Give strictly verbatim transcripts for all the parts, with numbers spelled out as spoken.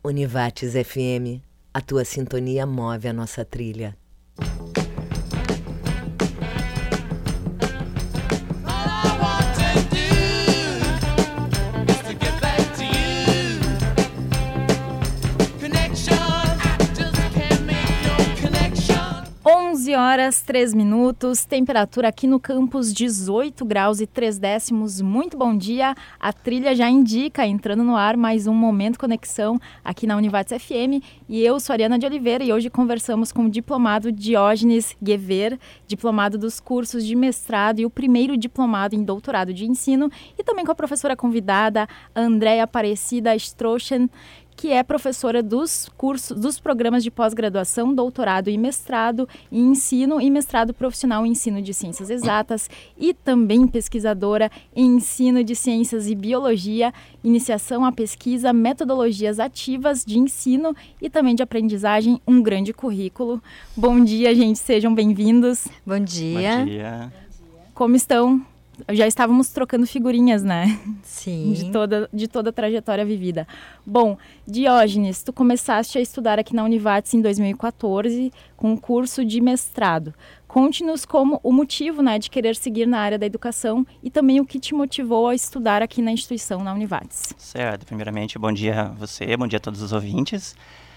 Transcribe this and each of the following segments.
Univates F M, a tua sintonia move a nossa trilha. onze horas, três minutos, temperatura aqui no campus dezoito graus e três décimos. Muito bom dia, a trilha já indica, entrando no ar mais um Momento Conexão aqui na Univates F M. E eu sou a Ariana de Oliveira e hoje conversamos com o diplomado Diógenes Gever, diplomado dos cursos de mestrado e o primeiro diplomado em doutorado de ensino, e também com a professora convidada Andréia Aparecida Strochen, que é professora dos cursos, dos programas de pós-graduação, doutorado e mestrado em ensino e mestrado profissional em ensino de ciências exatas e também pesquisadora em ensino de ciências e biologia, iniciação à pesquisa, metodologias ativas de ensino e também de aprendizagem, um grande currículo. Bom dia, gente, sejam bem-vindos. Bom dia. Bom dia. Como estão? Já estávamos trocando figurinhas, né? Sim. De toda, de toda a trajetória vivida. Bom, Diógenes, tu começaste a estudar aqui na Univates em dois mil e quatorze com um curso de mestrado. Conte-nos como o motivo, né, de querer seguir na área da educação e também o que te motivou a estudar aqui na instituição, na Univates. Certo. Primeiramente, bom dia a você, bom dia a todos os ouvintes.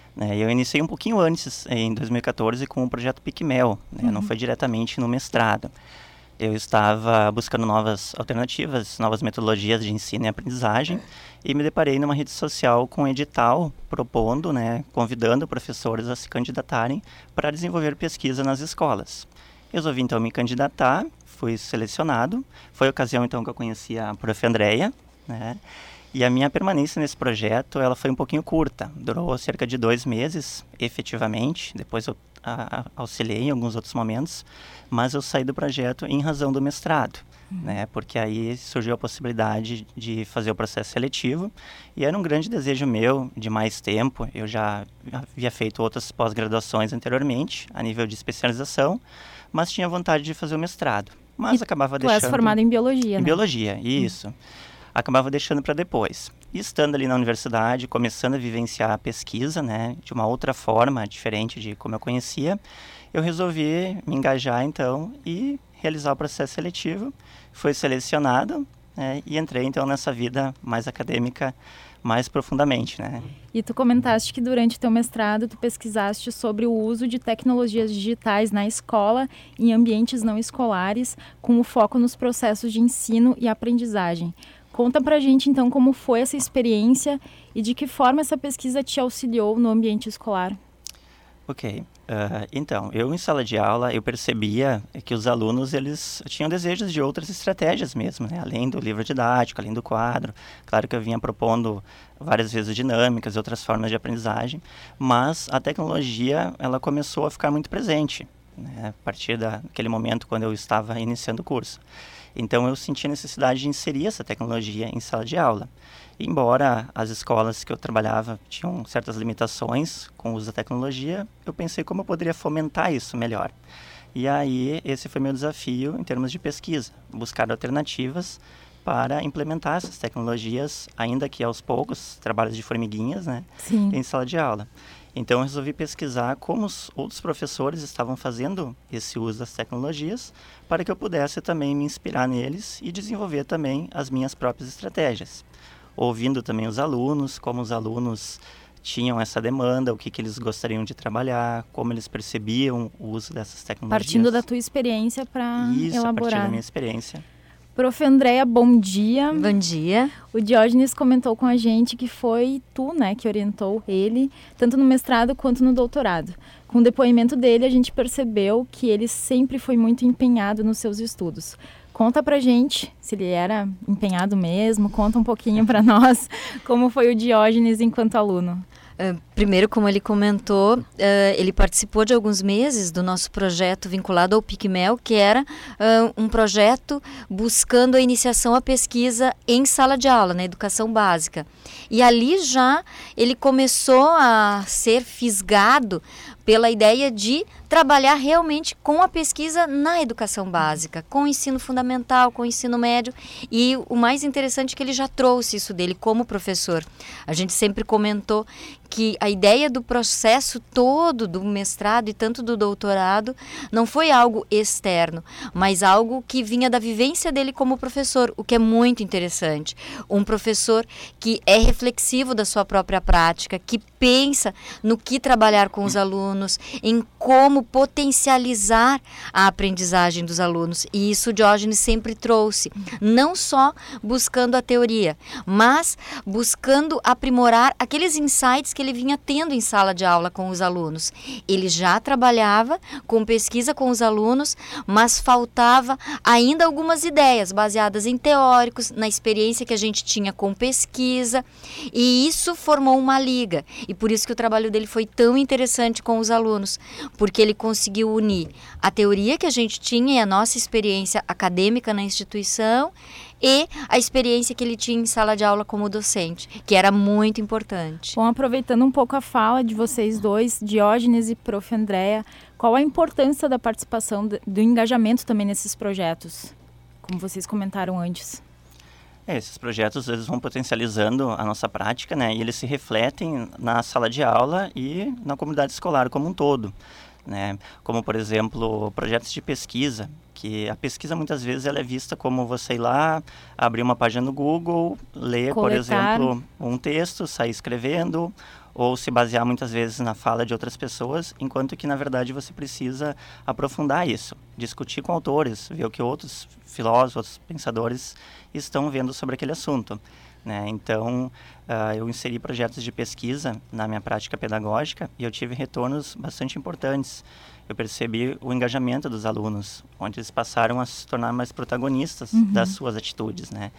Eu iniciei um pouquinho antes, em dois mil e quatorze, com o projeto PicMel. Né? Uhum. Não foi diretamente no mestrado. Eu estava buscando novas alternativas, novas metodologias de ensino e aprendizagem e me deparei numa rede social com um edital propondo, né, convidando professores a se candidatarem para desenvolver pesquisa nas escolas. Resolvi então me candidatar, fui selecionado, foi a ocasião então que eu conheci a prof Andréia, né, e a minha permanência nesse projeto ela foi um pouquinho curta, durou cerca de dois meses efetivamente, depois eu a, a, auxiliei em alguns outros momentos, mas eu saí do projeto em razão do mestrado, uhum. né, porque aí surgiu a possibilidade de fazer o processo seletivo e era um grande desejo meu de mais tempo. Eu já havia feito outras pós-graduações anteriormente, a nível de especialização, mas tinha vontade de fazer o mestrado, mas e acabava tu deixando... Tu és formado em biologia, em né? biologia, isso. Uhum. Acabava deixando para depois. E estando ali na universidade, começando a vivenciar a pesquisa, né, de uma outra forma, diferente de como eu conhecia, eu resolvi me engajar, então, e realizar o processo seletivo. Fui selecionado, né, e entrei, então, nessa vida mais acadêmica, mais profundamente, né. E tu comentaste que durante o teu mestrado tu pesquisaste sobre o uso de tecnologias digitais na escola e em ambientes não escolares, com o foco nos processos de ensino e aprendizagem. Conta pra gente, então, como foi essa experiência e de que forma essa pesquisa te auxiliou no ambiente escolar. Ok. Uh, então, eu em sala de aula, eu percebia que os alunos, eles tinham desejos de outras estratégias mesmo, né? Além do livro didático, além do quadro. Claro que eu vinha propondo várias vezes dinâmicas e outras formas de aprendizagem, mas a tecnologia, ela começou a ficar muito presente, né? A partir daquele momento quando eu estava iniciando o curso. Então, eu senti a necessidade de inserir essa tecnologia em sala de aula. Embora as escolas que eu trabalhava tinham certas limitações com o uso da tecnologia, eu pensei como eu poderia fomentar isso melhor. E aí, esse foi meu desafio em termos de pesquisa, buscar alternativas para implementar essas tecnologias, ainda que aos poucos, trabalhos de formiguinhas, né, Sim. em sala de aula. Então, eu resolvi pesquisar como os outros professores estavam fazendo esse uso das tecnologias para que eu pudesse também me inspirar neles e desenvolver também as minhas próprias estratégias. Ouvindo também os alunos, como os alunos tinham essa demanda, o que, que eles gostariam de trabalhar, como eles percebiam o uso dessas tecnologias. Partindo da tua experiência para elaborar. Isso, a partir da minha experiência. Prof Andréia, bom dia. Bom dia. O Diógenes comentou com a gente que foi tu, né, que orientou ele, tanto no mestrado quanto no doutorado. Com o depoimento dele, a gente percebeu que ele sempre foi muito empenhado nos seus estudos. Conta pra gente se ele era empenhado mesmo, conta um pouquinho pra nós como foi o Diógenes enquanto aluno. Uh, Primeiro, como ele comentou, uh, ele participou de alguns meses do nosso projeto vinculado ao PicMel, que era uh, um projeto buscando a iniciação à pesquisa em sala de aula, na educação básica. E ali já ele começou a ser fisgado pela ideia de trabalhar realmente com a pesquisa na educação básica, com o ensino fundamental, com o ensino médio. E o mais interessante é que ele já trouxe isso dele como professor. A gente sempre comentou que a ideia do processo todo do mestrado e tanto do doutorado não foi algo externo, mas algo que vinha da vivência dele como professor, o que é muito interessante. Um professor que é reflexivo da sua própria prática, que pensa no que trabalhar com os alunos, em como potencializar a aprendizagem dos alunos. E isso o Diógenes sempre trouxe, não só buscando a teoria, mas buscando aprimorar aqueles insights que ele vinha tendo em sala de aula com os alunos. Ele já trabalhava com pesquisa com os alunos, mas faltava ainda algumas ideias baseadas em teóricos, na experiência que a gente tinha com pesquisa, e isso formou uma liga. E por isso que o trabalho dele foi tão interessante com os alunos, porque ele conseguiu unir a teoria que a gente tinha e a nossa experiência acadêmica na instituição e a experiência que ele tinha em sala de aula como docente, que era muito importante. Bom, aproveitando um pouco a fala de vocês dois, Diógenes e Prof Andréa, qual a importância da participação, do engajamento também nesses projetos, como vocês comentaram antes? É, esses projetos eles vão potencializando a nossa prática, né? E eles se refletem na sala de aula e na comunidade escolar como um todo, né? Como, por exemplo, projetos de pesquisa, que a pesquisa muitas vezes ela é vista como você ir lá, abrir uma página no Google, ler, Coletar. por exemplo, um texto, sair escrevendo, ou se basear muitas vezes na fala de outras pessoas, enquanto que, na verdade, você precisa aprofundar isso, discutir com autores, ver o que outros filósofos, outros pensadores estão vendo sobre aquele assunto, né? Então, uh, eu inseri projetos de pesquisa na minha prática pedagógica e eu tive retornos bastante importantes. Eu percebi o engajamento dos alunos, onde eles passaram a se tornar mais protagonistas uhum. das suas atitudes, né?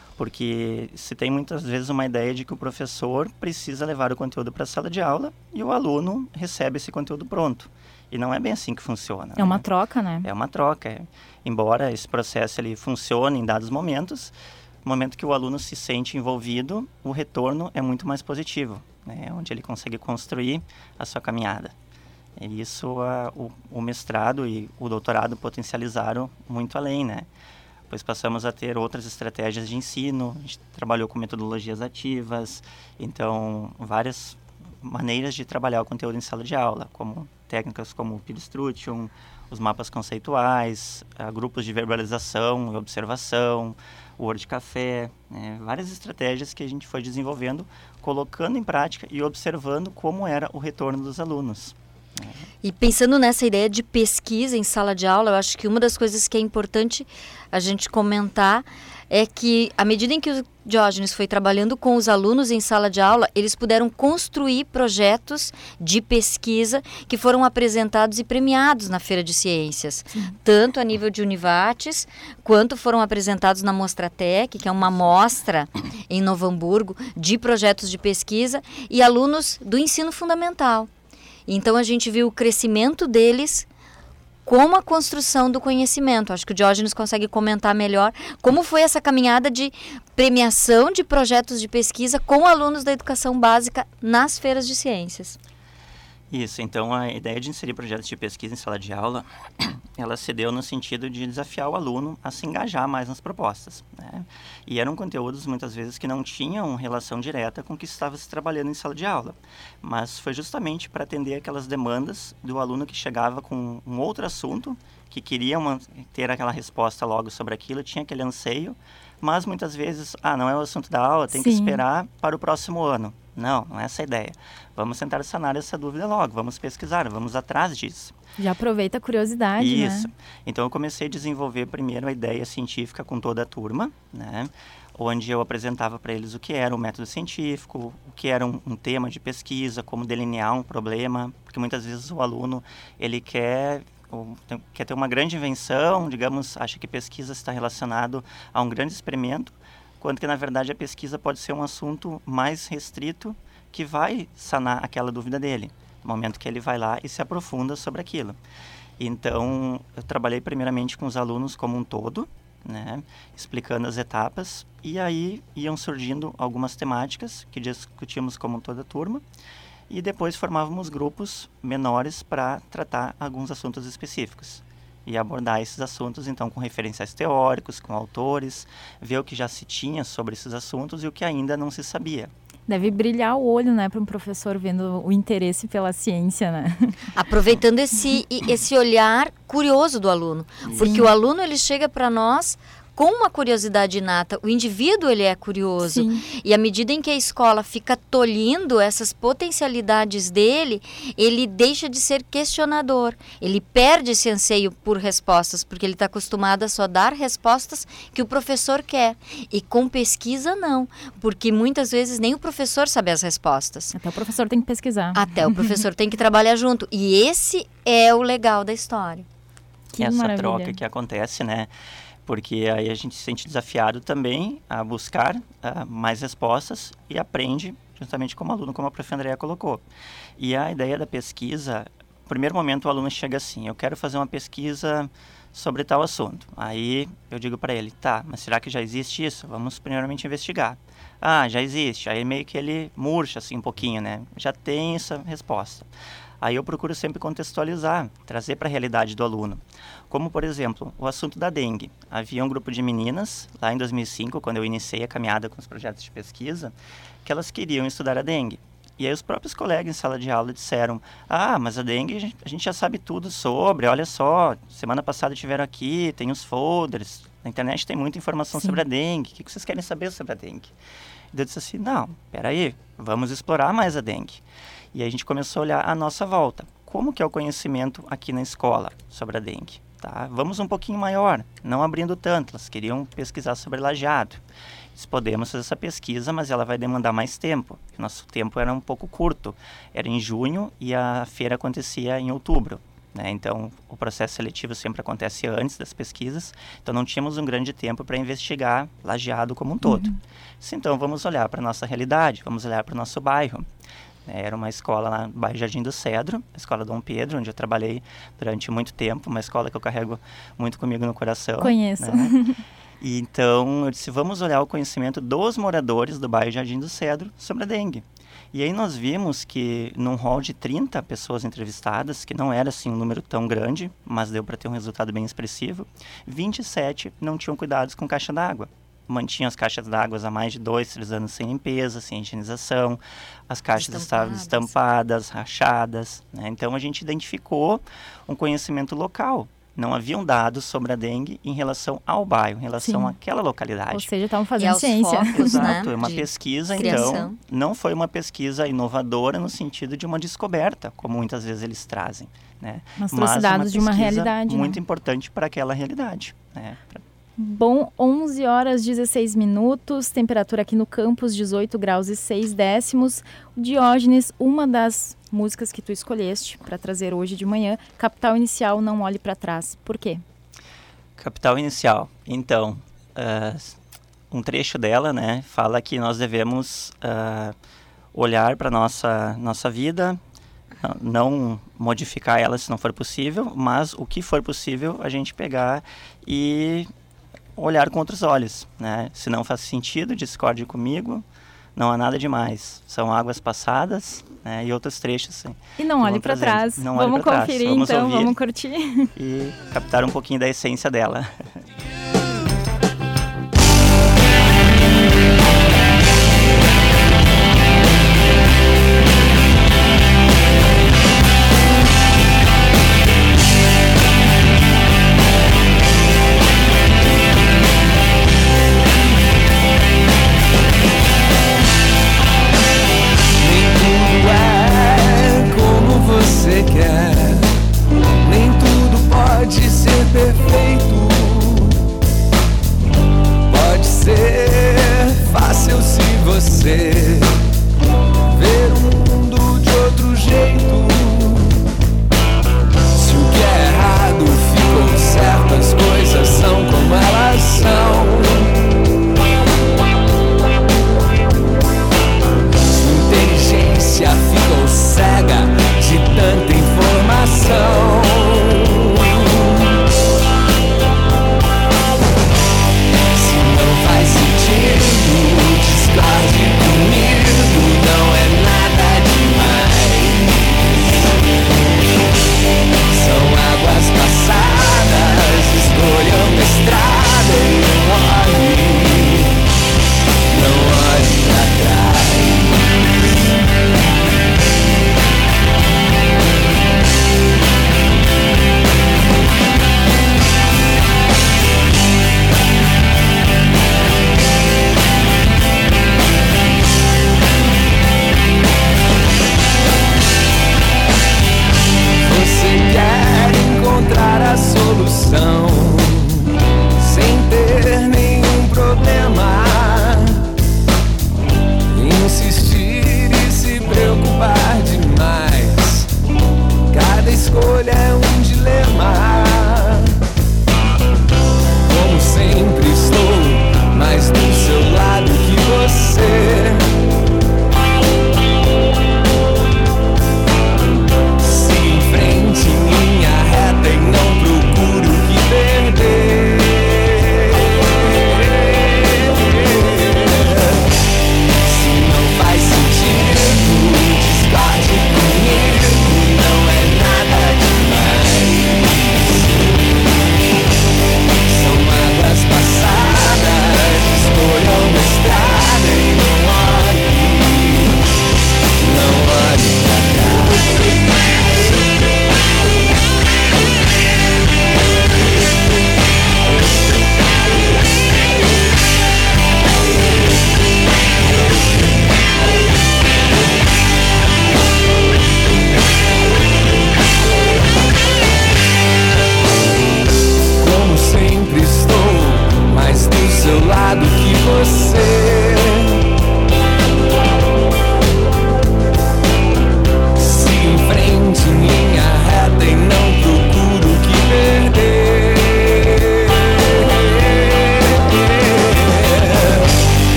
Porque se tem muitas vezes uma ideia de que o professor precisa levar o conteúdo para a sala de aula e o aluno recebe esse conteúdo pronto. E não é bem assim que funciona. É uma né? troca, né? É uma troca. É. Embora esse processo ele funcione em dados momentos, no momento que o aluno se sente envolvido, o retorno é muito mais positivo, né? Onde ele consegue construir a sua caminhada. E isso a, o, o mestrado e o doutorado potencializaram muito além, né? Pois passamos a ter outras estratégias de ensino, a gente trabalhou com metodologias ativas, então várias maneiras de trabalhar o conteúdo em sala de aula, como técnicas como o Pidestrutium, os mapas conceituais, uh, grupos de verbalização e observação, o Word Café, né? Várias estratégias que a gente foi desenvolvendo, colocando em prática e observando como era o retorno dos alunos. E pensando nessa ideia de pesquisa em sala de aula, eu acho que uma das coisas que é importante a gente comentar é que, à medida em que o Diógenes foi trabalhando com os alunos em sala de aula, eles puderam construir projetos de pesquisa que foram apresentados e premiados na Feira de Ciências, Sim. tanto a nível de Univates, quanto foram apresentados na Mostratec, que é uma mostra em Novo Hamburgo de projetos de pesquisa, e alunos do ensino fundamental. Então, a gente viu o crescimento deles como a construção do conhecimento. Acho que o Diógenes consegue comentar melhor como foi essa caminhada de premiação de projetos de pesquisa com alunos da educação básica nas feiras de ciências. Isso, então a ideia de inserir projetos de pesquisa em sala de aula, ela se deu no sentido de desafiar o aluno a se engajar mais nas propostas, né? E eram conteúdos muitas vezes que não tinham relação direta com o que estava se trabalhando em sala de aula, mas foi justamente para atender aquelas demandas do aluno que chegava com um outro assunto, que queria uma, ter aquela resposta logo sobre aquilo, tinha aquele anseio, mas muitas vezes, ah, não é o assunto da aula, tem Sim. que esperar para o próximo ano. Não, não é essa a ideia. Vamos tentar sanar essa dúvida logo, vamos pesquisar, vamos atrás disso. Já aproveita a curiosidade, Isso. né? Então, eu comecei a desenvolver primeiro a ideia científica com toda a turma, né? Onde eu apresentava para eles o que era o método científico, o que era um, um tema de pesquisa, como delinear um problema, porque muitas vezes o aluno, ele quer... ou tem, quer ter uma grande invenção, digamos, acha que pesquisa está relacionado a um grande experimento, quando que, na verdade, a pesquisa pode ser um assunto mais restrito que vai sanar aquela dúvida dele, no momento que ele vai lá e se aprofunda sobre aquilo. Então, eu trabalhei primeiramente com os alunos como um todo, né, explicando as etapas, e aí iam surgindo algumas temáticas que discutíamos como toda a turma, e depois formávamos grupos menores para tratar alguns assuntos específicos e abordar esses assuntos, então, com referenciais teóricos, com autores, ver o que já se tinha sobre esses assuntos e o que ainda não se sabia. Deve brilhar o olho, né, para um professor vendo o interesse pela ciência, né? Aproveitando esse, esse olhar curioso do aluno. Sim. Porque o aluno, ele chega para nós com uma curiosidade inata. O indivíduo, ele é curioso. Sim. E à medida em que a escola fica tolhindo essas potencialidades dele, ele deixa de ser questionador. Ele perde esse anseio por respostas, porque ele está acostumado a só dar respostas que o professor quer. E com pesquisa, não. Porque muitas vezes nem o professor sabe as respostas. Até o professor tem que pesquisar. Até o professor tem que trabalhar junto. E esse é o legal da história. Que Essa maravilha. troca que acontece, né? Porque aí a gente se sente desafiado também a buscar uh, mais respostas e aprende, justamente como aluno, como a professora Andréa colocou. E a ideia da pesquisa, no primeiro momento o aluno chega assim, eu quero fazer uma pesquisa sobre tal assunto. Aí eu digo para ele, tá, mas será que já existe isso? Vamos primeiramente investigar. Ah, já existe. Aí meio que ele murcha assim um pouquinho, né? Já tem essa resposta. Aí eu procuro sempre contextualizar, trazer para a realidade do aluno. Como, por exemplo, o assunto da dengue. Havia um grupo de meninas, lá em dois mil e cinco, quando eu iniciei a caminhada com os projetos de pesquisa, que elas queriam estudar a dengue. E aí os próprios colegas em sala de aula disseram, ah, mas a dengue a gente já sabe tudo sobre, olha só, semana passada tiveram aqui, tem os folders, na internet tem muita informação Sim. sobre a dengue, o que vocês querem saber sobre a dengue? E eu disse assim, não, peraí, vamos explorar mais a dengue. E aí a gente começou a olhar à nossa volta. Como que é o conhecimento aqui na escola sobre a dengue? Tá? Vamos um pouquinho maior, não abrindo tanto. Elas queriam pesquisar sobre Lajeado. Podemos fazer essa pesquisa, mas ela vai demandar mais tempo. Nosso tempo era um pouco curto. Era em junho e a feira acontecia em outubro. Né? Então, o processo seletivo sempre acontece antes das pesquisas. Então, não tínhamos um grande tempo para investigar Lajeado como um todo. Uhum. Então, vamos olhar para a nossa realidade, vamos olhar para o nosso bairro. Era uma escola lá no bairro Jardim do Cedro, a escola Dom Pedro, onde eu trabalhei durante muito tempo, uma escola que eu carrego muito comigo no coração. Conheço. Né? E então, eu disse, vamos olhar o conhecimento dos moradores do bairro Jardim do Cedro sobre a dengue. E aí nós vimos que num hall de trinta pessoas entrevistadas, que não era assim um número tão grande, mas deu para ter um resultado bem expressivo, vinte e sete não tinham cuidados com caixa d'água. Mantinham as caixas d'água há mais de dois, três anos sem limpeza, sem higienização. As caixas estampadas. estavam estampadas, rachadas. Né? Então, a gente identificou um conhecimento local. Não haviam dados sobre a dengue em relação ao bairro, em relação Sim. àquela localidade. Ou seja, estavam fazendo ciência. Focos, Exato, né? é uma de pesquisa, criação. Então, não foi uma pesquisa inovadora no sentido de uma descoberta, como muitas vezes eles trazem. Né? Mas trouxe dados de uma realidade. muito né? importante para aquela realidade. Né? Pra... Bom, onze horas e dezesseis minutos, temperatura aqui no campus, dezoito graus e seis décimos. Diógenes, uma das músicas que tu escolheste para trazer hoje de manhã, Capital Inicial, Não Olhe para Trás. Por quê? Capital Inicial. Então, uh, um trecho dela, né, fala que nós devemos uh, olhar para nossa nossa vida, não modificar ela se não for possível, mas o que for possível a gente pegar e olhar com outros olhos, né? Se não faz sentido, discorde comigo, não há nada demais. São águas passadas, né? E outros trechos. Assim, e não olhe para trás. Não vamos conferir trás. Vamos então, vamos curtir. E captar um pouquinho da essência dela. Nem tudo pode ser perfeito.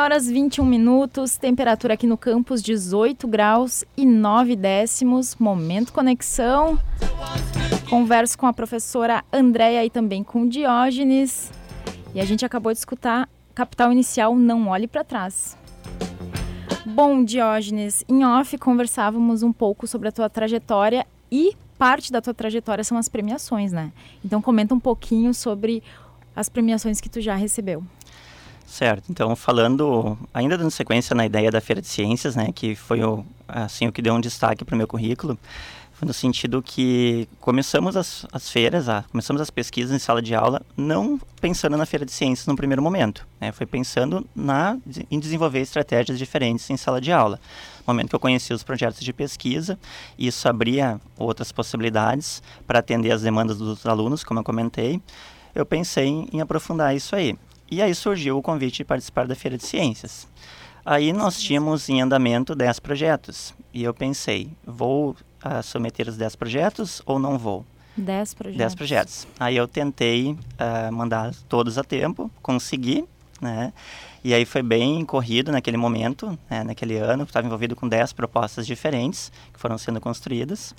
horas e vinte e um minutos, temperatura aqui no campus dezoito graus e nove décimos, momento conexão. Converso com a professora Andréia e também com o Diógenes. E a gente acabou de escutar Capital Inicial, Não Olhe para Trás. Bom, Diógenes, em off conversávamos um pouco sobre a tua trajetória e parte da tua trajetória são as premiações, né? Então comenta um pouquinho sobre as premiações que tu já recebeu. Certo, então falando, ainda dando sequência na ideia da Feira de Ciências, né, que foi o, assim, o que deu um destaque para o meu currículo, foi no sentido que começamos as, as feiras, a, começamos as pesquisas em sala de aula, não pensando na Feira de Ciências no primeiro momento, né, foi pensando na, em desenvolver estratégias diferentes em sala de aula. No momento que eu conheci os projetos de pesquisa, isso abria outras possibilidades para atender as demandas dos alunos, como eu comentei, eu pensei em, em aprofundar isso aí. E aí surgiu o convite de participar da Feira de Ciências. Aí nós tínhamos em andamento dez projetos. E eu pensei, vou uh, submeter os dez projetos ou não vou? dez projetos. dez projetos. Aí eu tentei uh, mandar todos a tempo, consegui, né? E aí foi bem corrido naquele momento, né? Naquele ano, estava envolvido com dez propostas diferentes que foram sendo construídas.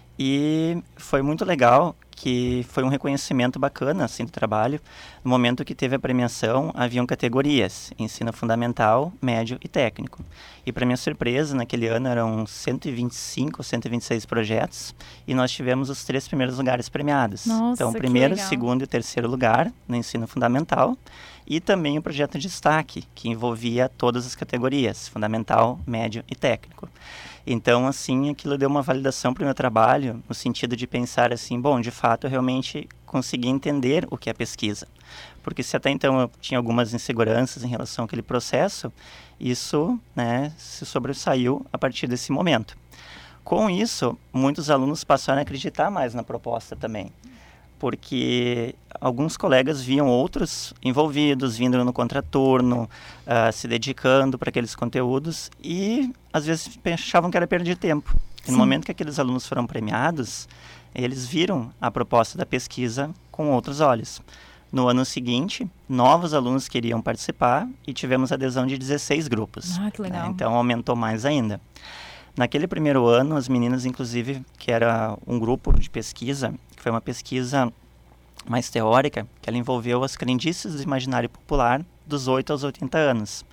E foi muito legal, que foi um reconhecimento bacana assim, do trabalho. No momento que teve a premiação, haviam categorias, ensino fundamental, médio e técnico. E para minha surpresa, naquele ano eram cento e vinte e cinco, cento e vinte e seis projetos, e nós tivemos os três primeiros lugares premiados. Nossa, então, o que primeiro, legal. segundo e o terceiro lugar no ensino fundamental, e também o projeto de destaque, que envolvia todas as categorias, fundamental, médio e técnico. Então, assim, aquilo deu uma validação para o meu trabalho, no sentido de pensar assim, bom, de fato, eu realmente consegui entender o que é pesquisa. Porque se até então eu tinha algumas inseguranças em relação àquele processo, isso, né, se sobressaiu a partir desse momento. Com isso, muitos alunos passaram a acreditar mais na proposta também. Porque alguns colegas viam outros envolvidos, vindo no contraturno, uh, se dedicando para aqueles conteúdos e às vezes achavam que era perder tempo. E no momento que aqueles alunos foram premiados, eles viram a proposta da pesquisa com outros olhos. No ano seguinte, novos alunos queriam participar e tivemos adesão de dezesseis grupos. Ah, que legal. Né? Então aumentou mais ainda. Naquele primeiro ano, as meninas, inclusive, que era um grupo de pesquisa, que foi uma pesquisa mais teórica, que ela envolveu as crendices do imaginário popular dos oito aos oitenta anos.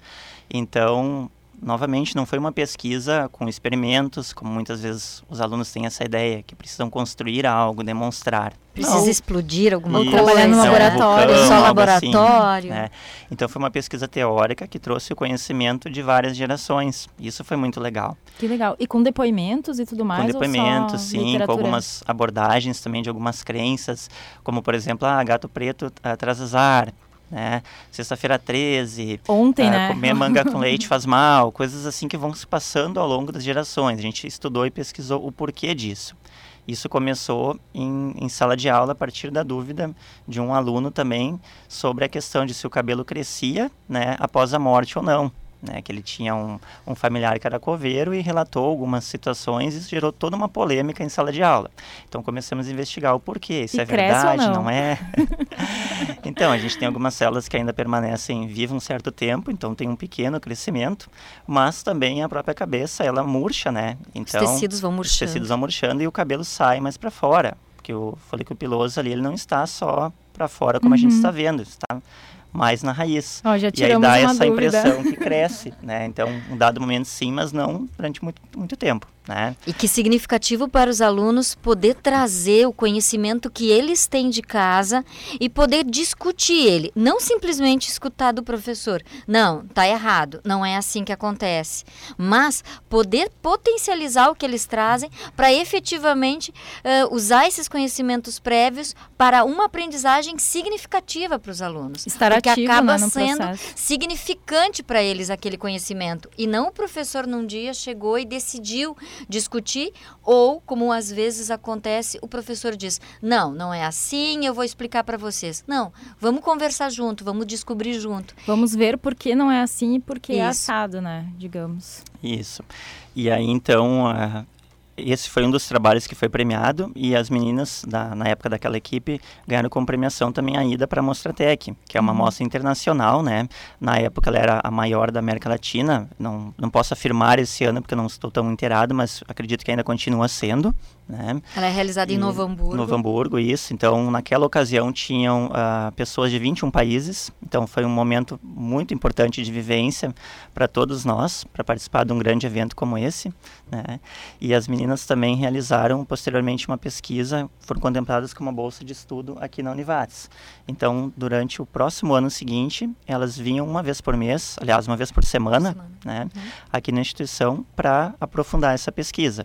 Então, novamente, não foi uma pesquisa com experimentos, como muitas vezes os alunos têm essa ideia, que precisam construir algo, demonstrar. Precisa Não. explodir alguma Isso, coisa. trabalhar no é um laboratório, vulcão, só algo laboratório. assim, né? Então foi uma pesquisa teórica que trouxe o conhecimento de várias gerações. Isso foi muito legal. Que legal. E com depoimentos e tudo mais? Com depoimentos, ou só sim, com literatura? algumas abordagens também de algumas crenças, como por exemplo, ah, gato preto uh, traz azar, né? Sexta-feira treze, Ontem, uh, né? comer manga com leite faz mal, coisas assim que vão se passando ao longo das gerações. A gente estudou e pesquisou o porquê disso. Isso começou em, em sala de aula a partir da dúvida de um aluno também sobre a questão de se o cabelo crescia, né, após a morte ou não. Né, que ele tinha um, um familiar que era coveiro e relatou algumas situações e isso gerou toda uma polêmica em sala de aula. Então começamos a investigar o porquê, se E é cresce verdade, ou não? não é? Então, a gente tem algumas células que ainda permanecem vivas um certo tempo, então tem um pequeno crescimento, mas também a própria cabeça, ela murcha, né? Então, Os tecidos vão os murchando. tecidos vão murchando e o cabelo sai mais para fora, porque o folículo piloso ali, ele não está só para fora como Uhum. a gente está vendo, está mais na raiz. Ó, já E aí tiramos dá uma essa dúvida. impressão que cresce, né? Então, um dado momento sim, mas não durante muito, muito tempo, né? E que significativo para os alunos poder trazer o conhecimento que eles têm de casa e poder discutir ele. Não simplesmente escutar do professor. Não, tá errado, não é assim que acontece. Mas poder potencializar o que eles trazem para efetivamente uh, usar esses conhecimentos prévios para uma aprendizagem significativa para os alunos. Estar Porque ativo, acaba né, no sendo processo. significante para eles aquele conhecimento. E não o professor num dia chegou e decidiu discutir, ou, como às vezes acontece, o professor diz, não, não é assim, eu vou explicar para vocês. Não, vamos conversar junto, vamos descobrir junto. Vamos ver por que não é assim e por que é Isso. assado, né? Digamos. Isso. E aí, então, uh, esse foi um dos trabalhos que foi premiado, e as meninas, da, na época daquela equipe, ganharam como premiação também a ida para a Mostratec, que é uma uhum. mostra internacional, né? Na época ela era a maior da América Latina, não, não posso afirmar esse ano porque eu não estou tão inteirado, mas acredito que ainda continua sendo, né? Ela é realizada e, em Novo Hamburgo. Novo Hamburgo, isso. Então, naquela ocasião tinham uh, pessoas de vinte e um países, então foi um momento muito importante de vivência para todos nós, para participar de um grande evento como esse, né? E as meninas também realizaram posteriormente uma pesquisa, foram contempladas com uma bolsa de estudo aqui na Univates. Então, durante o próximo ano seguinte, elas vinham uma vez por mês, aliás, uma vez por semana, semana. né, uhum. aqui na instituição para aprofundar essa pesquisa.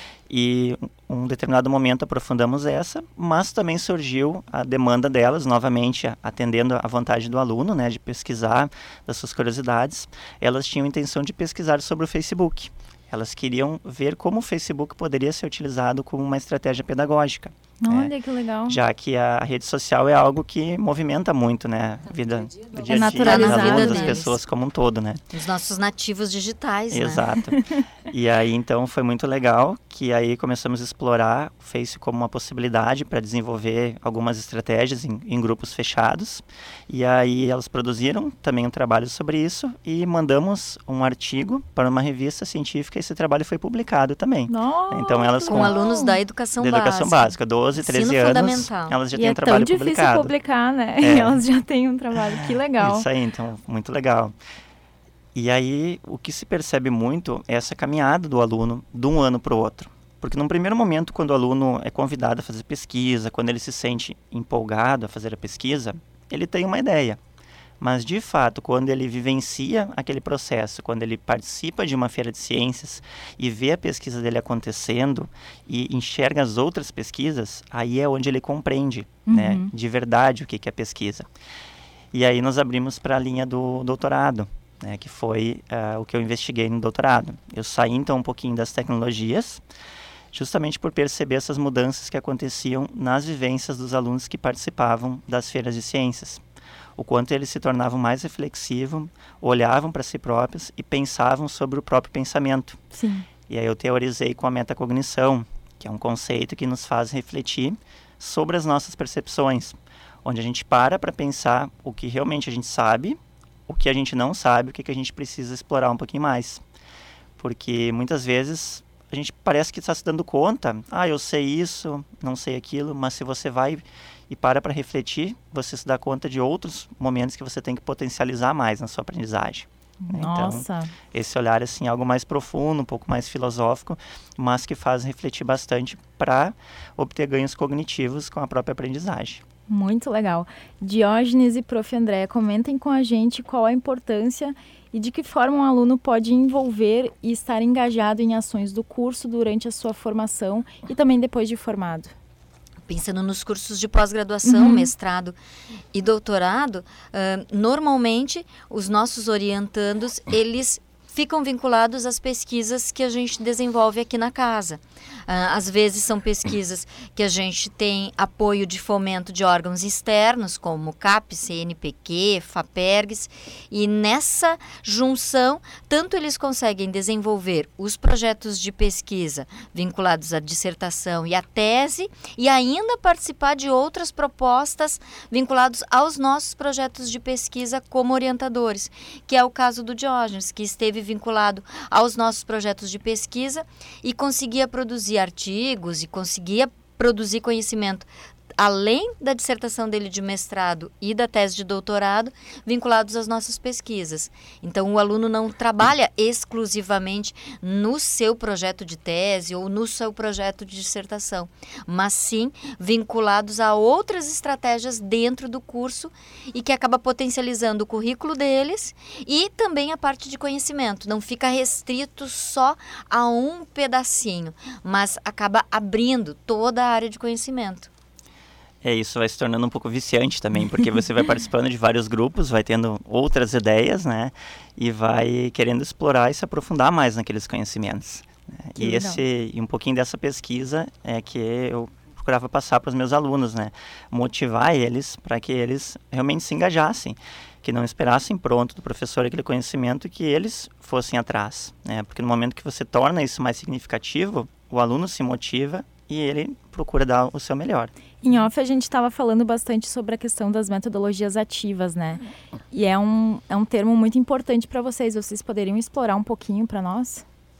E um determinado momento aprofundamos essa, mas também surgiu a demanda delas, novamente atendendo à vontade do aluno, né, de pesquisar das suas curiosidades. Elas tinham a intenção de pesquisar sobre o Facebook. Elas queriam ver como o Facebook poderia ser utilizado como uma estratégia pedagógica. Olha, né? que legal. Já que a rede social é algo que movimenta muito, né? A vida do dia a dia, é naturalizado dos alunos, das deles. pessoas como um todo, né? Os nossos nativos digitais, Exato. né? E aí, então, foi muito legal que aí começamos a explorar o Face como uma possibilidade para desenvolver algumas estratégias em, em grupos fechados. E aí elas produziram também um trabalho sobre isso e mandamos um artigo para uma revista científica e esse trabalho foi publicado também. Nossa, então, elas com, com alunos da educação da básica. educação básica, doze, treze anos, elas já e têm é um trabalho publicado. É tão difícil publicar, né? É. Elas já têm um trabalho, que legal. Isso aí, então, muito legal. E aí, o que se percebe muito é essa caminhada do aluno de um ano para o outro. Porque num primeiro momento, quando o aluno é convidado a fazer pesquisa, quando ele se sente empolgado a fazer a pesquisa, ele tem uma ideia. Mas, de fato, quando ele vivencia aquele processo, quando ele participa de uma feira de ciências e vê a pesquisa dele acontecendo e enxerga as outras pesquisas, aí é onde ele compreende, uhum. né, de verdade o que, que é pesquisa. E aí nós abrimos para a linha do doutorado, né, que foi uh, o que eu investiguei no doutorado. Eu saí, então, um pouquinho das tecnologias, justamente por perceber essas mudanças que aconteciam nas vivências dos alunos que participavam das feiras de ciências. O quanto eles se tornavam mais reflexivos, olhavam para si próprios e pensavam sobre o próprio pensamento. Sim. E aí eu teorizei com a metacognição, que é um conceito que nos faz refletir sobre as nossas percepções, onde a gente para para pensar o que realmente a gente sabe, o que a gente não sabe, o que, que a gente precisa explorar um pouquinho mais. Porque muitas vezes a gente parece que está se dando conta, ah, eu sei isso, não sei aquilo, mas se você vai e para para refletir, você se dá conta de outros momentos que você tem que potencializar mais na sua aprendizagem. Nossa! Então, esse olhar assim, algo mais profundo, um pouco mais filosófico, mas que faz refletir bastante para obter ganhos cognitivos com a própria aprendizagem. Muito legal. Diógenes e Prof Andréa, comentem com a gente qual a importância e de que forma um aluno pode envolver e estar engajado em ações do curso durante a sua formação e também depois de formado. Pensando nos cursos de pós-graduação, uhum. mestrado e doutorado, uh, normalmente os nossos orientandos, eles ficam vinculados às pesquisas que a gente desenvolve aqui na casa. Uh, às vezes são pesquisas que a gente tem apoio de fomento de órgãos externos, como CAPES, C N P Q, FAPERGS, e nessa junção, tanto eles conseguem desenvolver os projetos de pesquisa vinculados à dissertação e à tese, e ainda participar de outras propostas vinculadas aos nossos projetos de pesquisa como orientadores, que é o caso do Diógenes, que esteve vinculado aos nossos projetos de pesquisa e conseguia produzir artigos e conseguia produzir conhecimento além da dissertação dele de mestrado e da tese de doutorado, vinculados às nossas pesquisas. Então, o aluno não trabalha exclusivamente no seu projeto de tese ou no seu projeto de dissertação, mas sim vinculados a outras estratégias dentro do curso e que acaba potencializando o currículo deles e também a parte de conhecimento. Não fica restrito só a um pedacinho, mas acaba abrindo toda a área de conhecimento. É, isso vai se tornando um pouco viciante também, porque você vai participando de vários grupos, vai tendo outras ideias, né? E vai querendo explorar e se aprofundar mais naqueles conhecimentos. Né? E esse, e um pouquinho dessa pesquisa é que eu procurava passar para os meus alunos, né? Motivar eles para que eles realmente se engajassem, que não esperassem pronto do professor aquele conhecimento e que eles fossem atrás, né? Porque no momento que você torna isso mais significativo, o aluno se motiva e ele procura dar o seu melhor. Em off, a gente estava falando bastante sobre a questão das metodologias ativas, né? E é um, é um termo muito importante para vocês. Vocês poderiam explorar um pouquinho para nós?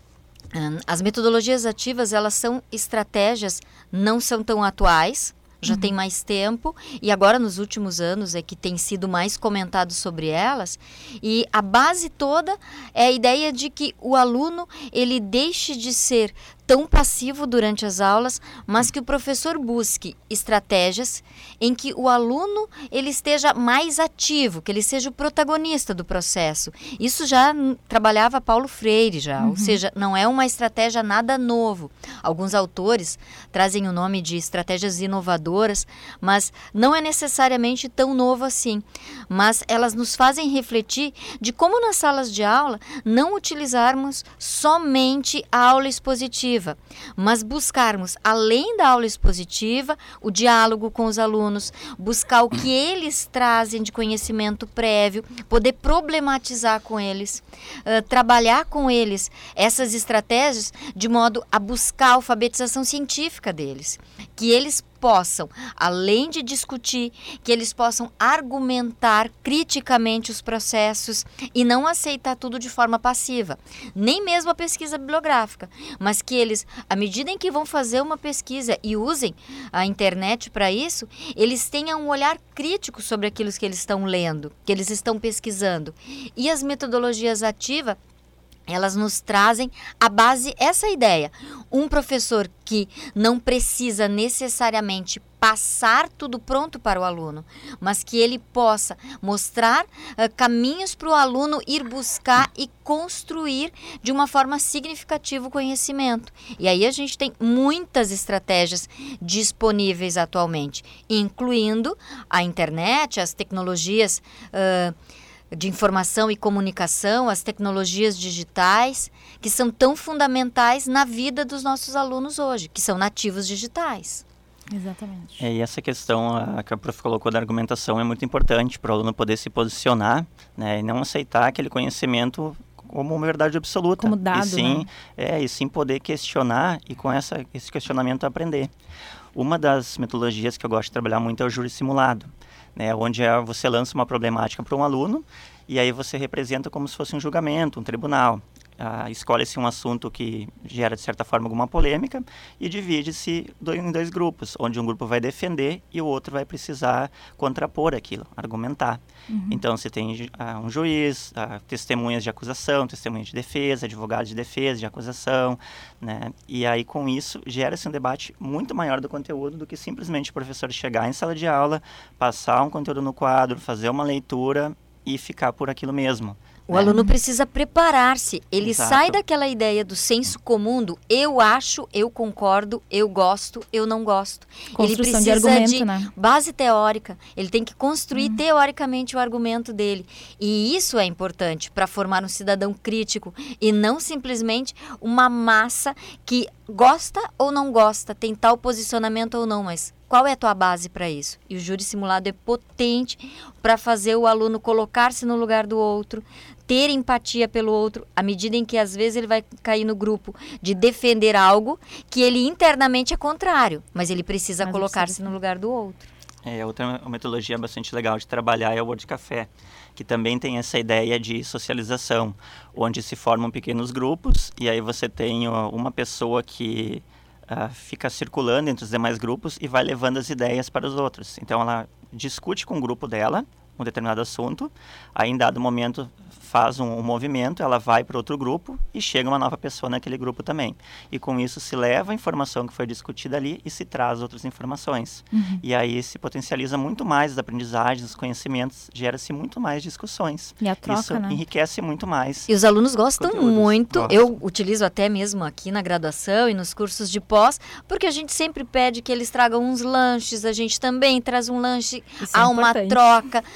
As metodologias ativas, elas são estratégias, não são tão atuais, já uhum. tem mais tempo, e agora nos últimos anos é que tem sido mais comentado sobre elas, e a base toda é a ideia de que o aluno, ele deixe de ser tão passivo durante as aulas, mas que o professor busque estratégias em que o aluno ele esteja mais ativo, que ele seja o protagonista do processo. Isso já n- trabalhava Paulo Freire já, uhum. ou seja, não é uma estratégia nada novo. Alguns autores trazem o nome de estratégias inovadoras, mas não é necessariamente tão novo assim. Mas elas nos fazem refletir de como nas salas de aula não utilizarmos somente a aula expositiva, mas buscarmos, além da aula expositiva, o diálogo com os alunos, buscar o que eles trazem de conhecimento prévio, poder problematizar com eles, uh, trabalhar com eles essas estratégias de modo a buscar a alfabetização científica deles, que eles possam, além de discutir, que eles possam argumentar criticamente os processos e não aceitar tudo de forma passiva, nem mesmo a pesquisa bibliográfica, mas que eles, à medida em que vão fazer uma pesquisa e usem a internet para isso, eles tenham um olhar crítico sobre aquilo que eles estão lendo, que eles estão pesquisando. E as metodologias ativas, elas nos trazem a base, essa ideia. Um professor que não precisa necessariamente passar tudo pronto para o aluno, mas que ele possa mostrar uh, caminhos para o aluno ir buscar e construir de uma forma significativa o conhecimento. E aí a gente tem muitas estratégias disponíveis atualmente, incluindo a internet, as tecnologias uh, de informação e comunicação, as tecnologias digitais, que são tão fundamentais na vida dos nossos alunos hoje, que são nativos digitais. Exatamente. É, e essa questão a, que a prof colocou da argumentação é muito importante para o aluno poder se posicionar, né, e não aceitar aquele conhecimento como uma verdade absoluta. Como dado, e sim, né? É, e sim poder questionar e com essa, esse questionamento aprender. Uma das metodologias que eu gosto de trabalhar muito é o júri simulado, né, onde é, você lança uma problemática para um aluno e aí você representa como se fosse um julgamento, um tribunal. Ah, escolhe-se um assunto que gera, de certa forma, alguma polêmica e divide-se do, em dois grupos, onde um grupo vai defender e o outro vai precisar contrapor aquilo, argumentar. Uhum. Então, você tem ah, um juiz, ah, testemunhas de acusação, testemunhas de defesa, advogados de defesa, de acusação, né? E aí, com isso, gera-se um debate muito maior do conteúdo do que simplesmente o professor chegar em sala de aula, passar um conteúdo no quadro, fazer uma leitura e ficar por aquilo mesmo. O é. aluno precisa preparar-se, ele Exato. sai daquela ideia do senso comum, do eu acho, eu concordo, eu gosto, eu não gosto. Construção ele precisa de argumento, de né? base teórica, ele tem que construir hum. teoricamente o argumento dele. E isso é importante para formar um cidadão crítico e não simplesmente uma massa que gosta ou não gosta, tem tal posicionamento ou não, mas qual é a tua base para isso? E o júri simulado é potente para fazer o aluno colocar-se no lugar do outro, ter empatia pelo outro, à medida em que às vezes ele vai cair no grupo de defender algo que ele internamente é contrário, mas ele precisa mas colocar-se no lugar do outro. É, outra metodologia bastante legal de trabalhar é o Word Café, que também tem essa ideia de socialização, onde se formam pequenos grupos e aí você tem ó, uma pessoa que uh, fica circulando entre os demais grupos e vai levando as ideias para os outros. Então ela discute com o grupo dela um determinado assunto, aí em dado momento faz um, um movimento, ela vai para outro grupo e chega uma nova pessoa naquele grupo também. E com isso se leva a informação que foi discutida ali e se traz outras informações. Uhum. E aí se potencializa muito mais as aprendizagens, os conhecimentos, gera-se muito mais discussões. E a troca, isso né? enriquece muito mais. E os alunos gostam conteúdos. muito, Gostam. Eu utilizo até mesmo aqui na graduação e nos cursos de pós, porque a gente sempre pede que eles tragam uns lanches, a gente também traz um lanche, Isso é há uma importante. troca,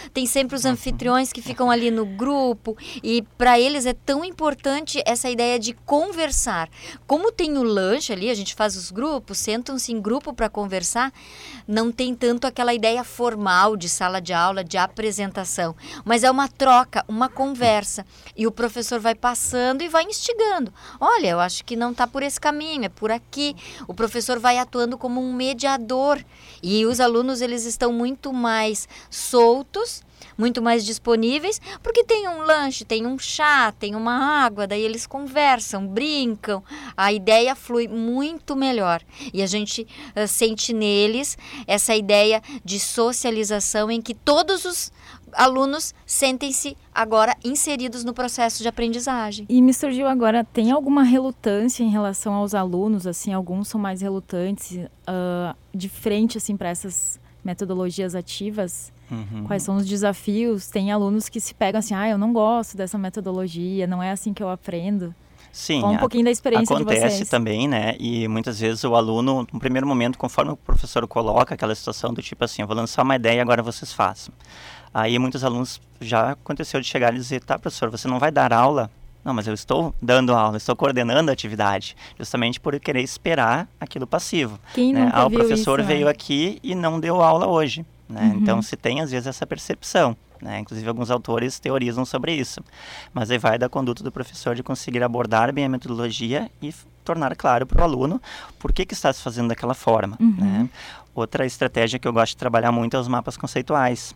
tem sempre os anfitriões que ficam ali no grupo, e para eles é tão importante essa ideia de conversar. Como tem o lanche ali, a gente faz os grupos, sentam-se em grupo para conversar, não tem tanto aquela ideia formal de sala de aula, de apresentação, mas é uma troca, uma conversa, e o professor vai passando e vai instigando. Olha, eu acho que não está por esse caminho, é por aqui. O professor vai atuando como um mediador, e os alunos, eles estão muito mais soltos, muito mais disponíveis, porque tem um lanche, tem um chá, tem uma água, daí eles conversam, brincam, a ideia flui muito melhor. E a gente uh, sente neles essa ideia de socialização em que todos os alunos sentem-se agora inseridos no processo de aprendizagem. E me surgiu agora, tem alguma relutância em relação aos alunos, assim, alguns são mais relutantes uh, de frente, assim, para essas metodologias ativas? Uhum. Quais são os desafios? Tem alunos que se pegam assim, ah, eu não gosto dessa metodologia, não é assim que eu aprendo. Sim, Fala um pouquinho da experiência de vocês. Acontece também, né? E muitas vezes o aluno, no primeiro momento, conforme o professor coloca aquela situação do tipo assim, eu vou lançar uma ideia, agora vocês façam. Aí muitos alunos, já aconteceu de chegar e dizer, tá, professor, você não vai dar aula? Não, mas eu estou dando aula, estou coordenando a atividade, justamente por querer esperar aquilo passivo. Quem né? nunca Ah, o viu professor isso, veio né? aqui e não deu aula hoje. Né? Uhum. Então se tem às vezes essa percepção, né? Inclusive alguns autores teorizam sobre isso, mas aí vai da conduta do professor de conseguir abordar bem a metodologia e f- tornar claro para o aluno por que, que está se fazendo daquela forma. Uhum. Né? Outra estratégia que eu gosto de trabalhar muito é os mapas conceituais,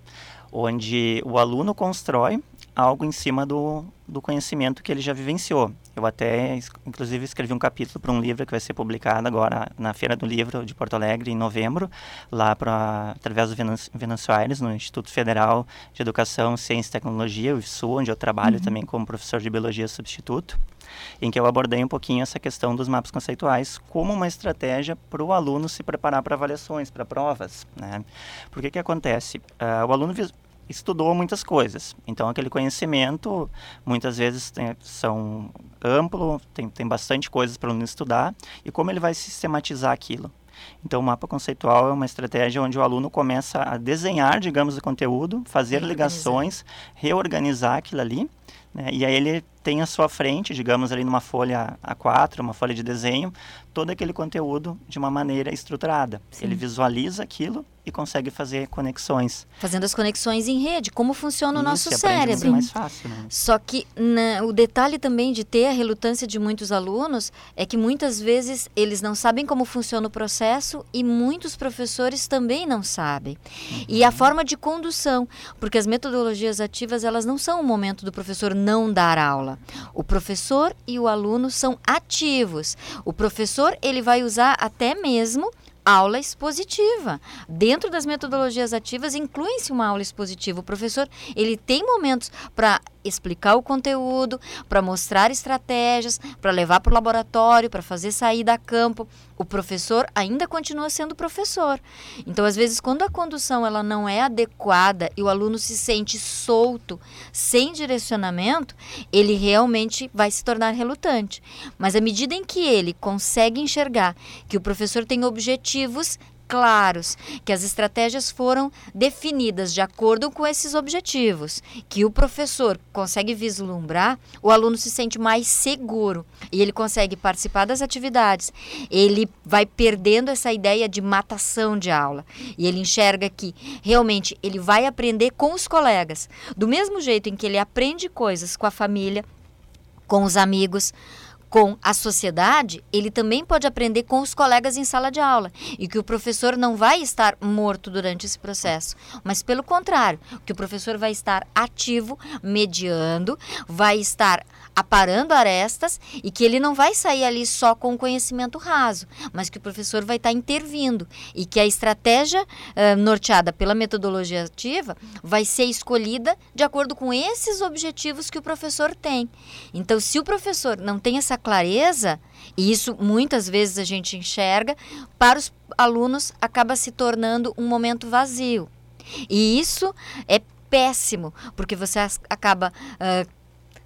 onde o aluno constrói algo em cima do, do conhecimento que ele já vivenciou. Eu até, inclusive, escrevi um capítulo para um livro que vai ser publicado agora na Feira do Livro de Porto Alegre, em novembro, lá pra, através do Venâncio Aires, no Instituto Federal de Educação, Ciência e Tecnologia, o I F S U, onde eu trabalho uhum. também como professor de Biologia substituto, em que eu abordei um pouquinho essa questão dos mapas conceituais como uma estratégia para o aluno se preparar para avaliações, para provas. Né? Por que que acontece? Uh, o aluno vis- estudou muitas coisas, então aquele conhecimento muitas vezes tem, são amplo, tem, tem bastante coisas para o aluno estudar, e como ele vai sistematizar aquilo? Então o mapa conceitual é uma estratégia onde o aluno começa a desenhar, digamos, o conteúdo, fazer ligações, reorganizar aquilo ali, né? E aí ele tem à sua frente, digamos ali numa folha A quatro, uma folha de desenho, todo aquele conteúdo de uma maneira estruturada. Sim. Ele visualiza aquilo e consegue fazer conexões. Fazendo as conexões em rede, como funciona o Isso, nosso e aprende cérebro. muito mais fácil, né? Só que na, o detalhe também de ter a relutância de muitos alunos é que muitas vezes eles não sabem como funciona o processo e muitos professores também não sabem. Uhum. E a forma de condução, porque as metodologias ativas, elas não são o momento do professor não dar aula. O professor e o aluno são ativos. O professor, ele vai usar até mesmo aula expositiva. Dentro das metodologias ativas, inclui-se uma aula expositiva. O professor, ele tem momentos para explicar o conteúdo, para mostrar estratégias, para levar para o laboratório, para fazer saída a campo. O professor ainda continua sendo professor. Então, às vezes, quando a condução ela não é adequada e o aluno se sente solto, sem direcionamento, ele realmente vai se tornar relutante. Mas à medida em que ele consegue enxergar que o professor tem objetivos claros, que as estratégias foram definidas de acordo com esses objetivos, que o professor consegue vislumbrar, o aluno se sente mais seguro e ele consegue participar das atividades. Ele vai perdendo essa ideia de matação de aula e ele enxerga que realmente ele vai aprender com os colegas, do mesmo jeito em que ele aprende coisas com a família, com os amigos, com a sociedade, ele também pode aprender com os colegas em sala de aula e que o professor não vai estar morto durante esse processo, mas pelo contrário, que o professor vai estar ativo, mediando, vai estar aparando arestas e que ele não vai sair ali só com o conhecimento raso, mas que o professor vai estar intervindo e que a estratégia uh, norteada pela metodologia ativa vai ser escolhida de acordo com esses objetivos que o professor tem. Então, se o professor não tem essa clareza, e isso muitas vezes a gente enxerga, para os alunos acaba se tornando um momento vazio. E isso é péssimo, porque você acaba uh,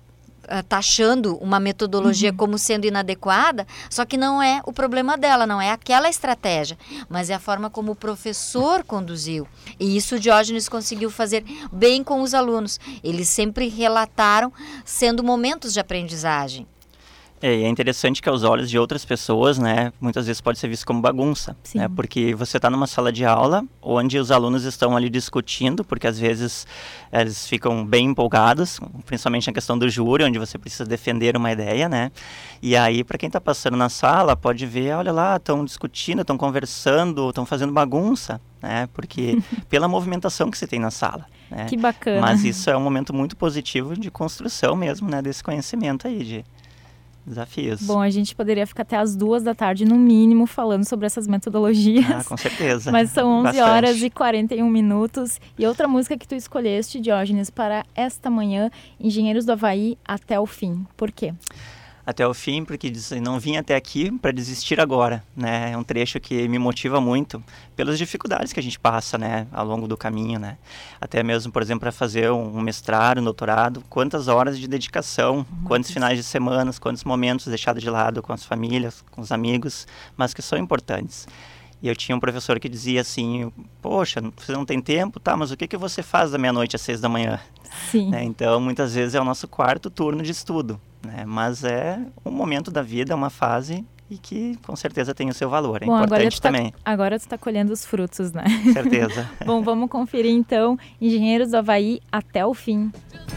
taxando uma metodologia uhum. como sendo inadequada, só que não é o problema dela, não é aquela estratégia, mas é a forma como o professor conduziu. E isso o Diógenes conseguiu fazer bem com os alunos. Eles sempre relataram sendo momentos de aprendizagem. É, é interessante que aos olhos de outras pessoas, né, muitas vezes pode ser visto como bagunça, né, porque você está numa sala de aula onde os alunos estão ali discutindo, porque às vezes eles ficam bem empolgados, principalmente na questão do júri, onde você precisa defender uma ideia, né, e aí para quem está passando na sala pode ver, olha lá, estão discutindo, estão conversando, estão fazendo bagunça, né, porque pela movimentação que se tem na sala. Né, que bacana. Mas isso é um momento muito positivo de construção mesmo, né, desse conhecimento aí, de desafios. Bom, a gente poderia ficar até as duas da tarde, no mínimo, falando sobre essas metodologias. Ah, com certeza. Mas são onze Bastante. horas e quarenta e um minutos. E outra música que tu escolheste, Diógenes, para esta manhã, Engenheiros do Havaí, Até o Fim. Por quê? Até o fim, porque diz, não vim até aqui para desistir agora, né? É um trecho que me motiva muito pelas dificuldades que a gente passa, né, ao longo do caminho, né? Até mesmo, por exemplo, para fazer um mestrado, um doutorado, quantas horas de dedicação, uhum. quantos finais de semana, quantos momentos deixados de lado com as famílias, com os amigos, mas que são importantes. E eu tinha um professor que dizia assim, poxa, você não tem tempo? Tá, mas o que, que você faz da meia-noite às seis da manhã? Sim. Né? Então, muitas vezes é o nosso quarto turno de estudo, né? Mas é um momento da vida, uma fase e que com certeza tem o seu valor, é Bom, importante agora tu tá, também. Agora tu está colhendo os frutos, né? Certeza. Bom, vamos conferir então, Engenheiros do Havaí, Até o Fim.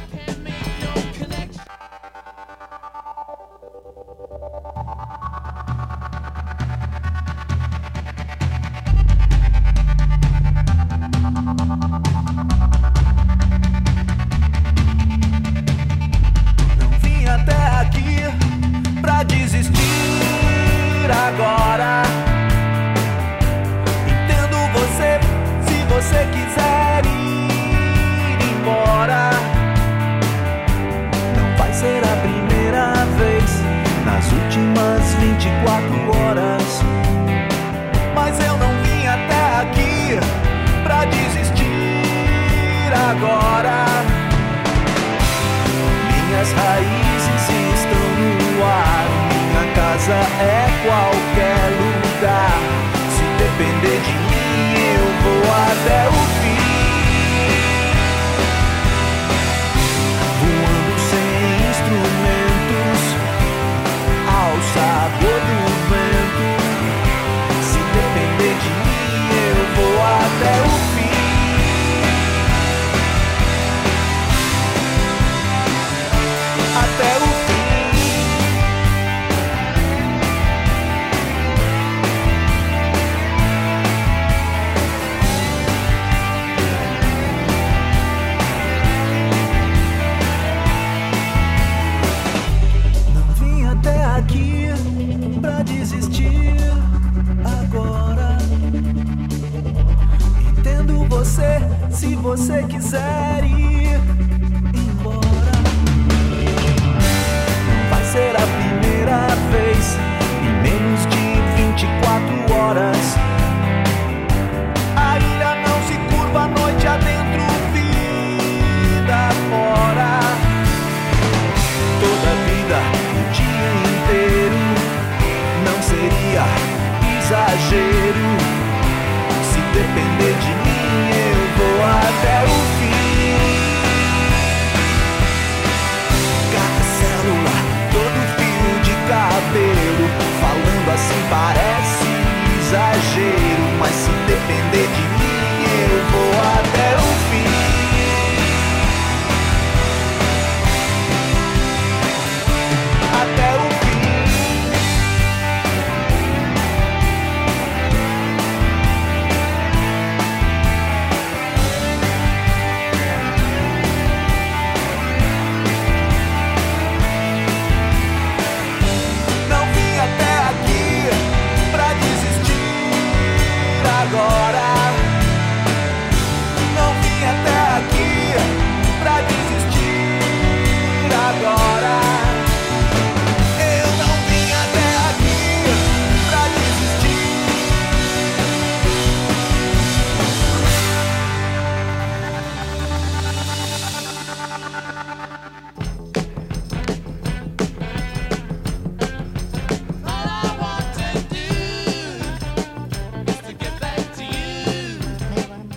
Agora entendo você, se você quiser ir embora. Não vai ser a primeira vez nas últimas vinte e quatro horas. Mas eu não vim até aqui pra desistir agora. Minhas raízes estão no ar. Minha casa é qualquer lugar. Se depender de mim, eu vou até o fim. Voando sem instrumentos, ao sabor do vento. Se depender de mim, eu vou até o fim. Até o fim. Se você quiser ir embora, não vai ser a primeira vez em menos de vinte e quatro horas. A ilha não se curva, noite adentro, vida fora. Toda a vida, o dia inteiro, não seria exagero. Se depender de mim, eu vou até o fim. Cada célula, todo fio de cabelo.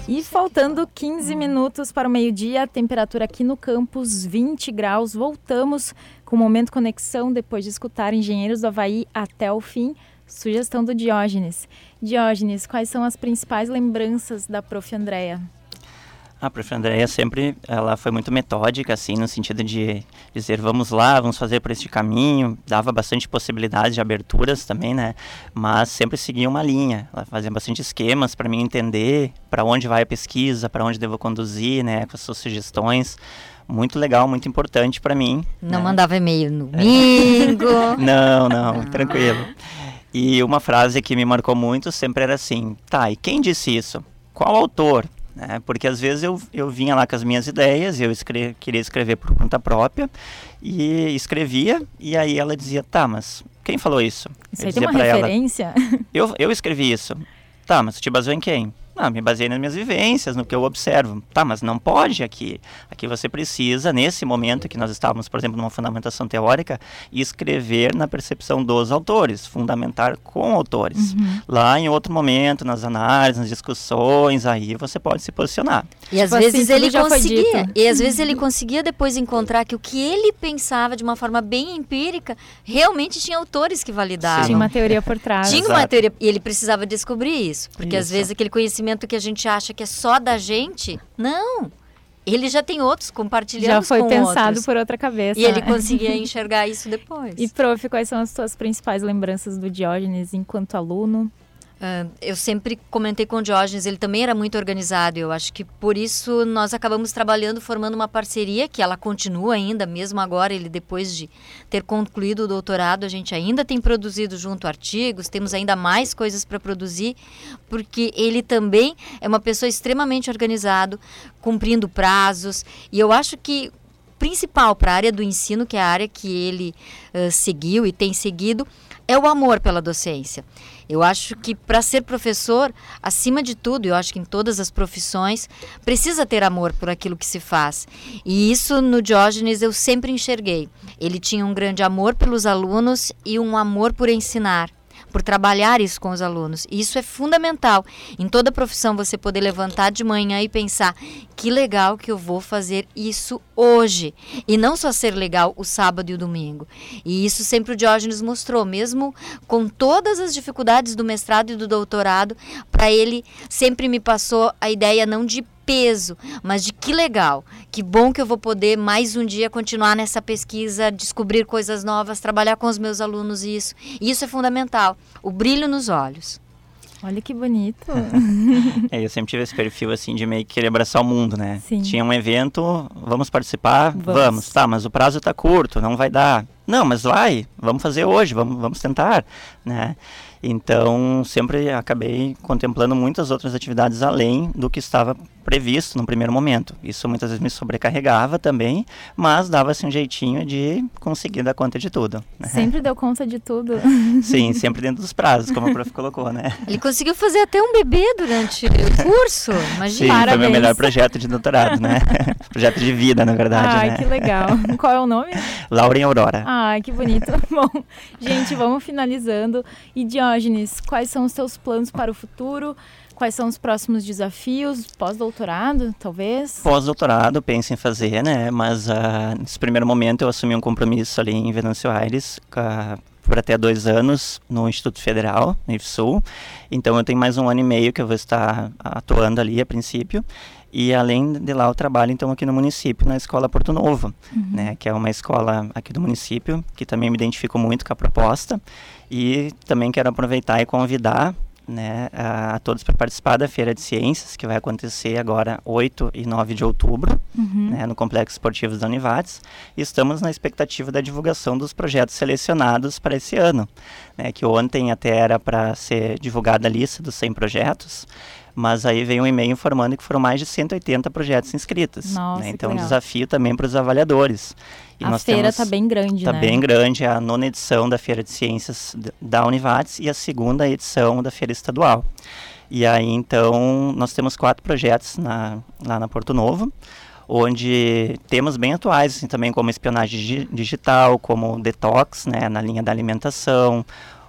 E faltando quinze minutos para o meio-dia, a temperatura aqui no campus vinte graus. Voltamos com o Momento Conexão, depois de escutar Engenheiros do Havaí até o fim. Sugestão do Diógenes. Diógenes, quais são as principais lembranças da prof Andréia? A prof Andréia sempre, ela foi muito metódica, assim, no sentido de dizer, vamos lá, vamos fazer por este caminho, dava bastante possibilidades de aberturas também, né, mas sempre seguia uma linha, ela fazia bastante esquemas para mim entender para onde vai a pesquisa, para onde devo conduzir, né, com as suas sugestões. Muito legal, muito importante para mim. Não né? mandava e-mail no domingo. Não, não, tranquilo. E uma frase que me marcou muito sempre era assim, tá, e quem disse isso? Qual autor? Né? Porque às vezes eu, eu vinha lá com as minhas ideias, eu escre- queria escrever por conta própria, e escrevia, e aí ela dizia, tá, mas quem falou isso? Isso eu aí tem dizia uma pra referência? Ela, eu, eu escrevi isso. Tá, mas tu te baseou em quem? Ah, me baseei nas minhas vivências, no que eu observo. Tá, mas não pode aqui. Aqui você precisa, nesse momento que nós estávamos, por exemplo, numa fundamentação teórica, escrever na percepção dos autores, fundamentar com autores. Uhum. Lá em outro momento, nas análises, nas discussões, aí você pode se posicionar. E às Tipo vezes assim, ele tudo já foi conseguia, dito. e às vezes ele conseguia depois encontrar que o que ele pensava de uma forma bem empírica, realmente tinha autores que validavam. Tinha uma teoria por trás. Tinha Exato. uma teoria, e ele precisava descobrir isso, porque às Isso. vezes aquele conhecimento que a gente acha que é só da gente, não, ele já tem outros compartilhando Já foi com pensado outros. por outra cabeça. E ele né? conseguia enxergar isso depois. E, prof, quais são as suas principais lembranças do Diógenes enquanto aluno? Uh, eu sempre comentei com o Diógenes, ele também era muito organizado, eu acho que por isso nós acabamos trabalhando, formando uma parceria, que ela continua ainda, mesmo agora, ele depois de ter concluído o doutorado, a gente ainda tem produzido junto artigos, temos ainda mais coisas para produzir, porque ele também é uma pessoa extremamente organizado, cumprindo prazos, e eu acho que principal para a área do ensino, que é a área que ele uh, seguiu e tem seguido, é o amor pela docência. Eu acho que para ser professor, acima de tudo, eu acho que em todas as profissões, precisa ter amor por aquilo que se faz. E isso no Diógenes eu sempre enxerguei. Ele tinha um grande amor pelos alunos e um amor por ensinar, por trabalhar isso com os alunos. E isso é fundamental. Em toda profissão você poder levantar de manhã e pensar, que legal que eu vou fazer isso hoje. E não só ser legal o sábado e o domingo. E isso sempre o Diógenes mostrou, mesmo com todas as dificuldades do mestrado e do doutorado, para ele sempre me passou a ideia não de peso, mas de que legal, que bom que eu vou poder mais um dia continuar nessa pesquisa, descobrir coisas novas, trabalhar com os meus alunos isso. E isso é fundamental, o brilho nos olhos. Olha que bonito. É, eu sempre tive esse perfil, assim, de meio que querer abraçar o mundo, né? Sim. Tinha um evento, vamos participar? Vamos. Vamos. Tá, mas o prazo tá curto, não vai dar. Não, mas vai, vamos fazer hoje, vamos, vamos tentar, né? Então, sempre acabei contemplando muitas outras atividades além do que estava previsto no primeiro momento. Isso muitas vezes me sobrecarregava também, mas dava-se um jeitinho de conseguir dar conta de tudo. Né? Sempre deu conta de tudo. Sim, sempre dentro dos prazos, como a prof colocou, né? Ele conseguiu fazer até um bebê durante o curso, Sim, imagina. foi Parabéns. meu melhor projeto de doutorado, né? Projeto de vida, na verdade, Ai, né? que legal. Qual é o nome? Laura em Aurora. Ai, que bonito. Bom, gente, vamos finalizando. E Diógenes, quais são os teus planos para o futuro? Quais são os próximos desafios? Pós-doutorado, talvez? Pós-doutorado, penso em fazer, né? Mas uh, nesse primeiro momento eu assumi um compromisso ali em Venâncio Aires uh, por até dois anos no Instituto Federal, no I F S U. Então eu tenho mais um ano e meio que eu vou estar atuando ali a princípio. E além de lá eu trabalho então aqui no município, na Escola Porto Novo, uhum. né, que é uma escola aqui do município, que também me identifico muito com a proposta. E também quero aproveitar e convidar, né, a, a todos para participar da Feira de Ciências, que vai acontecer agora oito e nove de outubro, uhum. né, no Complexo Esportivo da Univates. E estamos na expectativa da divulgação dos projetos selecionados para esse ano, né, que ontem até era para ser divulgada a lista dos cem projetos, mas aí veio um e-mail informando que foram mais de cento e oitenta projetos inscritos. Nossa, né? Então, que um legal. desafio também para os avaliadores. E a nós feira temos, está bem grande, tá né? bem grande, é a nona edição da Feira de Ciências da Univates e a segunda edição da Feira Estadual. E aí, então, nós temos quatro projetos na, lá na Porto Novo, onde temas bem atuais, assim, também como espionagem digital, como detox, né, na linha da alimentação,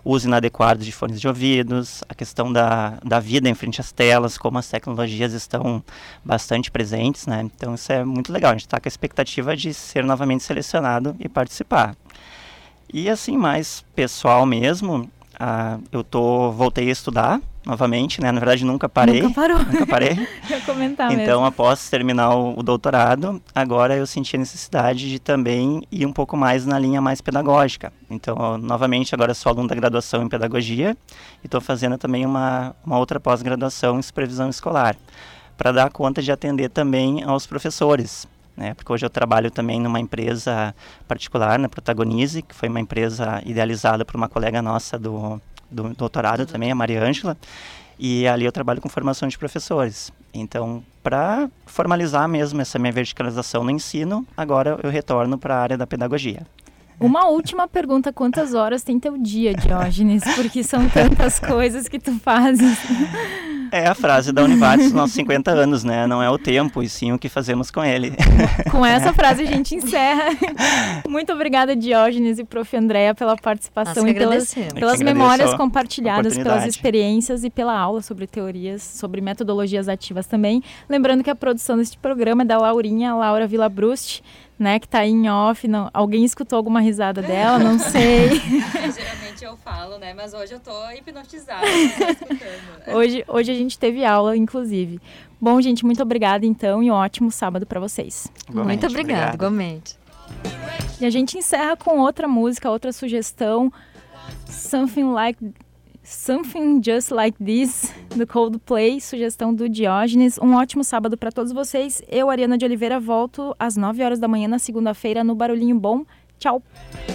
uso inadequado de fones de ouvidos, a questão da, da vida em frente às telas, como as tecnologias estão bastante presentes, né? Então isso é muito legal, a gente está com a expectativa de ser novamente selecionado e participar. E assim, mais pessoal mesmo, ah, eu tô, voltei a estudar novamente, né? Na verdade, nunca parei. Nunca parou. Nunca parei. Eu ia comentar então, mesmo. após terminar o, o doutorado, agora eu senti a necessidade de também ir um pouco mais na linha mais pedagógica. Então, eu, novamente, agora sou aluno da graduação em pedagogia e estou fazendo também uma, uma outra pós-graduação em supervisão escolar, para dar conta de atender também aos professores. Né, porque hoje eu trabalho também numa empresa particular, na Protagonize, que foi uma empresa idealizada por uma colega nossa do, do doutorado também, a Maria Ângela, e ali eu trabalho com formação de professores. Então, para formalizar mesmo essa minha verticalização no ensino, agora eu retorno para a área da pedagogia. Uma última pergunta, quantas horas tem teu dia, Diógenes? Porque são tantas coisas que tu fazes. É a frase da Univates dos nossos cinquenta anos, né? Não é o tempo, e sim o que fazemos com ele. Com essa frase a gente encerra. Muito obrigada, Diógenes e Prof Andréa, pela participação e pelas, pelas memórias compartilhadas, pelas experiências e pela aula sobre teorias, sobre metodologias ativas também. Lembrando que a produção deste programa é da Laurinha, Laura Villabrust, né, que tá aí em off. Não, alguém escutou alguma risada dela? Não sei. Geralmente eu falo, né, mas hoje eu tô hipnotizada, tô escutando. Hoje, hoje a gente teve aula, inclusive. Bom, gente, muito obrigada então e um ótimo sábado para vocês. Igualmente, muito obrigada, igualmente. E a gente encerra com outra música, outra sugestão, Something Like... Something Just Like This, do Coldplay, sugestão do Diógenes. Um ótimo sábado para todos vocês. Eu, Ariana de Oliveira, volto às nove horas da manhã na segunda-feira no Barulhinho Bom. Tchau!